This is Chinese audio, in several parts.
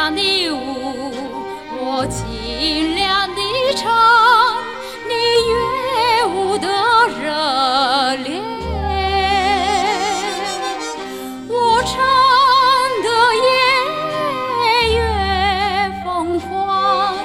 亮的舞，我尽量地唱，你乐舞的热烈，我唱得也越疯狂，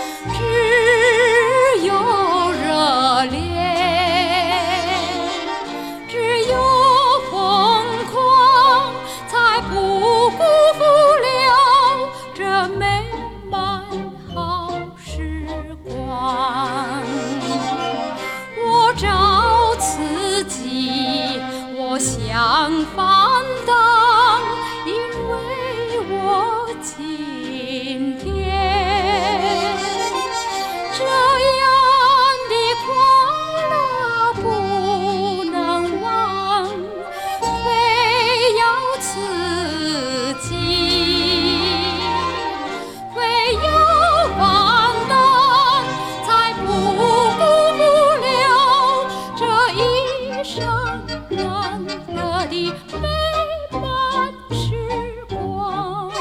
只有热烈，只有疯狂，才不辜负了这美满好时光。我找刺激，我想放荡，因为我今天这样的快乐不能忘，非要刺激，非要放荡，才不辜负了这一生难得的美满时光。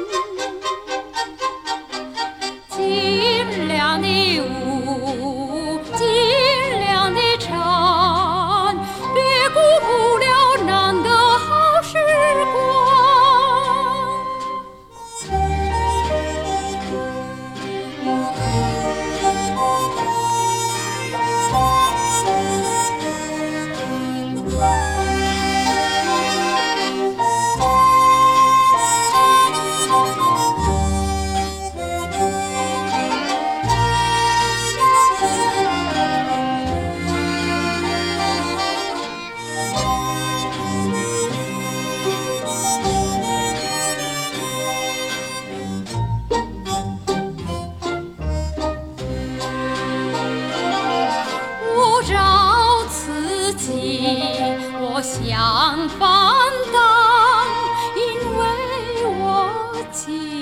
尽量的舞，尽量的唱，别辜负了难得好时光。我找刺激，我想放荡，因为我今